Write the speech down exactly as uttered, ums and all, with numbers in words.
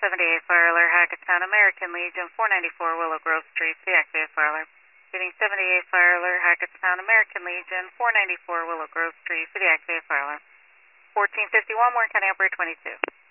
seventy-eight Fire Alert, Hackettstown, American Legion, four ninety-four Willow Grove Street, for the activated Fire Alert. Getting seventy-eight Fire Alert, Hackettstown, American Legion, four ninety-four Willow Grove Street, for the activated Fire Alarm. fourteen fifty-one, Warren County Operator twenty-two.